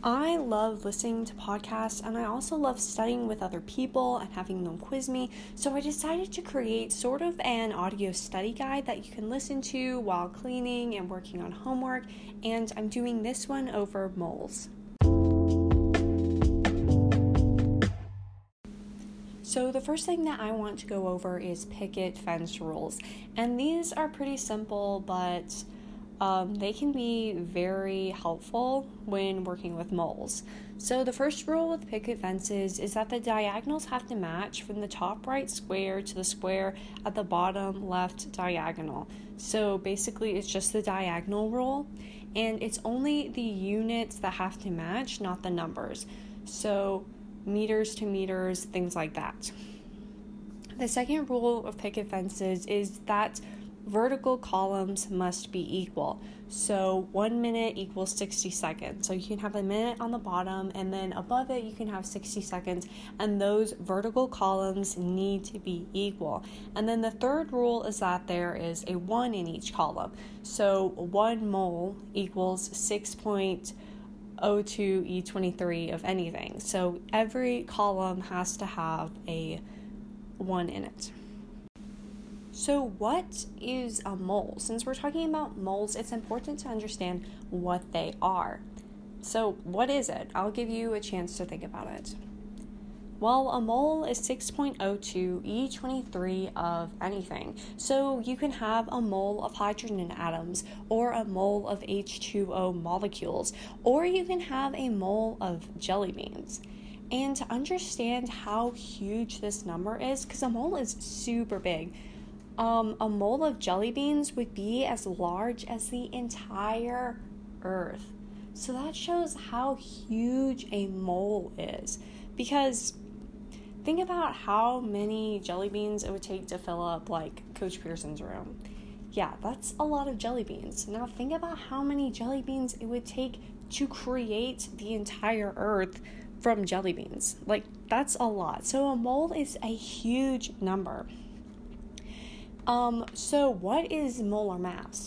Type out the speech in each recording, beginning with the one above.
I love listening to podcasts, and I also love studying with other people and having them quiz me, so I decided to create sort of an audio study guide that you can listen to while cleaning and working on homework, and I'm doing this one over moles. So the first thing that I want to go over is picket fence rules, and these are pretty simple, but they can be very helpful when working with moles. So the first rule with picket fences is that the diagonals have to match from the top right square to the square at the bottom left diagonal. So basically it's just the diagonal rule, and it's only the units that have to match, not the numbers. So meters to meters, things like that. The second rule of picket fences is that vertical columns must be equal. So 1 minute equals 60 seconds. So you can have a minute on the bottom, and then above it you can have 60 seconds, and those vertical columns need to be equal. And then the third rule is that there is a 1 in each column. So 1 mole equals 6.02 E23 of anything. So every column has to have a 1 in it. So what is a mole? Since we're talking about moles, it's important to understand what they are. So what is it? I'll give you a chance to think about it. Well, a mole is 6.02 E23 of anything. So you can have a mole of hydrogen atoms, or a mole of H2O molecules, or you can have a mole of jelly beans. And to understand how huge this number is, because a mole is super big, a mole of jelly beans would be as large as the entire Earth. So that shows how huge a mole is. Because think about how many jelly beans it would take to fill up, like, Coach Pearson's room. Yeah, that's a lot of jelly beans. Now think about how many jelly beans it would take to create the entire Earth from jelly beans. Like, that's a lot. So a mole is a huge number. So what is molar mass?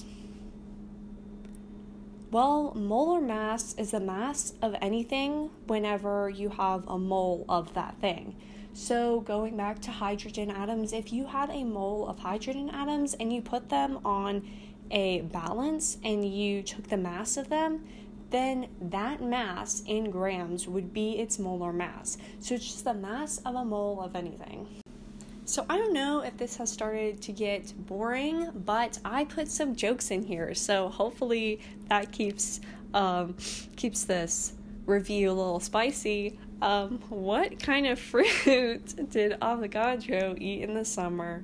Well, molar mass is the mass of anything whenever you have a mole of that thing. So going back to hydrogen atoms, if you had a mole of hydrogen atoms and you put them on a balance and you took the mass of them, then that mass in grams would be its molar mass. So it's just the mass of a mole of anything. So I don't know if this has started to get boring, but I put some jokes in here, so hopefully that keeps this review a little spicy. What kind of fruit did Avogadro eat in the summer?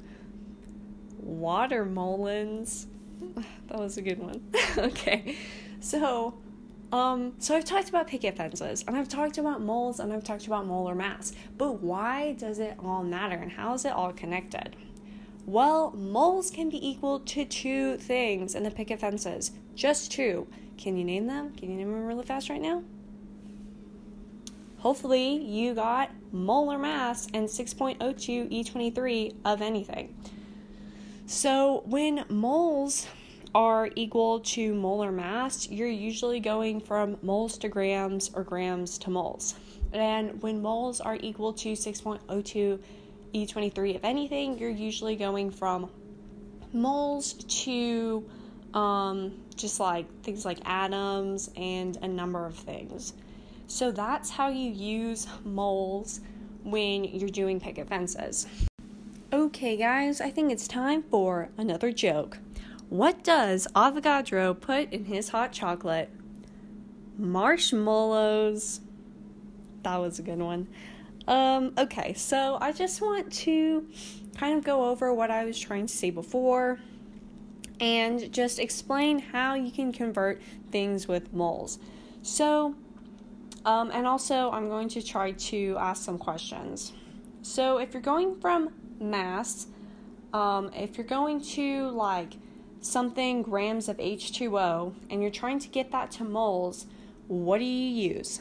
Watermelons. That was a good one. Okay, so I've talked about picket fences, and I've talked about moles, and I've talked about molar mass, but why does it all matter, and how is it all connected? Well, moles can be equal to 2 things in the picket fences, just 2. Can you name them? Can you name them really fast right now? Hopefully you got molar mass and 6.02 E23 of anything. So when moles are equal to molar mass, you're usually going from moles to grams or grams to moles. And when moles are equal to 6.02 E23 of anything, you're usually going from moles to just like things like atoms and a number of things. So that's how you use moles when you're doing picket fences. Okay guys, I think it's time for another joke. What does Avogadro put in his hot chocolate? Marshmallows. That was a good one. Okay, so I just want to kind of go over what I was trying to say before and just explain how you can convert things with moles. So, and also I'm going to try to ask some questions. So if you're going from mass, if you're going to like something grams of H2O and you're trying to get that to moles, what do you use?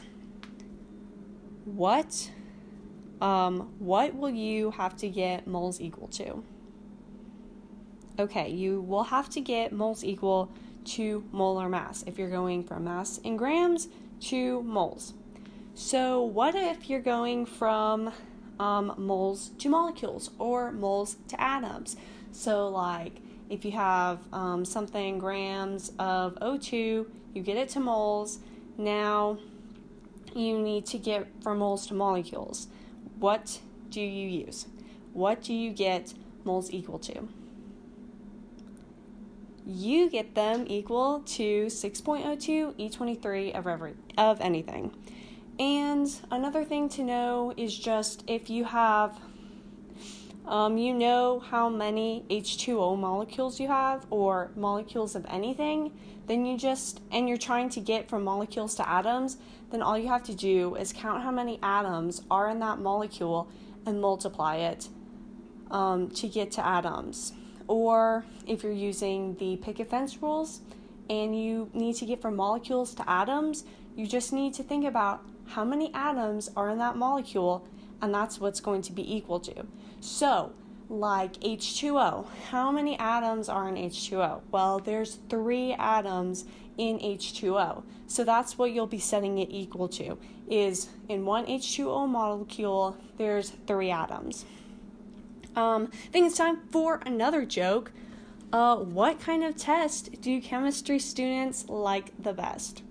What will you have to get moles equal to? Okay, you will have to get moles equal to molar mass. If you're going from mass in grams to moles. So what if you're going from moles to molecules or moles to atoms? So like if you have something grams of O2, you get it to moles. Now you need to get from moles to molecules. What do you use? What do you get moles equal to? You get them equal to 6.02 E23 of anything. And another thing to know is just if you have, you know how many H2O molecules you have or molecules of anything, then and you're trying to get from molecules to atoms, then all you have to do is count how many atoms are in that molecule and multiply it to get to atoms. Or if you're using the picket fence rules and you need to get from molecules to atoms, you just need to think about how many atoms are in that molecule, and that's what's going to be equal to. So, like H2O, how many atoms are in H2O? Well, there's 3 atoms in H2O. So that's what you'll be setting it equal to, is in one H2O molecule, there's 3 atoms. I think it's time for another joke. What kind of test do chemistry students like the best?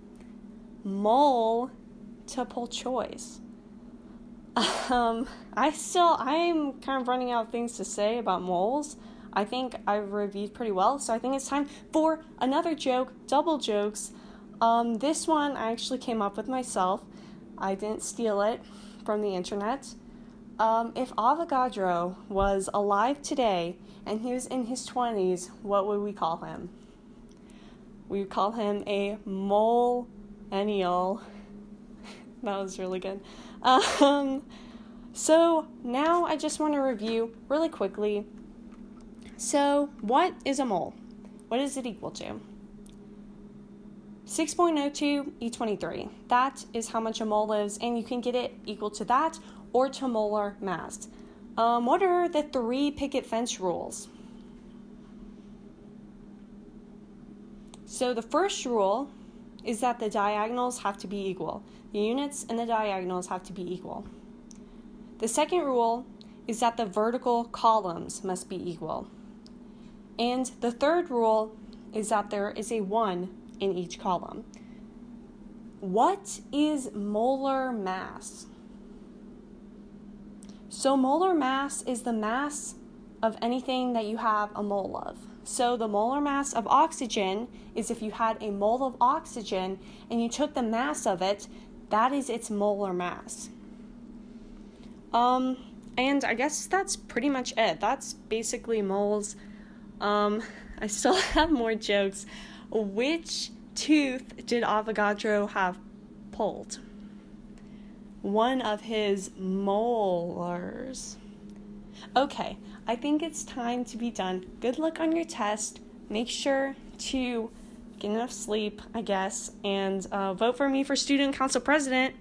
Multiple choice. I'm kind of running out of things to say about moles. I think I've reviewed pretty well, so I think it's time for another joke, double jokes. This one I actually came up with myself. I didn't steal it from the internet. If Avogadro was alive today and he was in his 20s, what would we call him? We would call him a mole-ennial. That was really good. So now I just want to review really quickly. So what is a mole? What is it equal to? 6.02 E23. That is how much a mole is, and you can get it equal to that or to molar mass. What are the 3 picket fence rules? So the first rule is that the diagonals have to be equal. The units and the diagonals have to be equal. The second rule is that the vertical columns must be equal. And the third rule is that there is a 1 in each column. What is molar mass? So molar mass is the mass of anything that you have a mole of. So the molar mass of oxygen is if you had a mole of oxygen and you took the mass of it, that is its molar mass. And I guess that's pretty much it. That's basically moles. I still have more jokes. Which tooth did Avogadro have pulled? One of his molars. Okay, I think it's time to be done. Good luck on your test. Make sure to get enough sleep, I guess, and vote for me for student council president.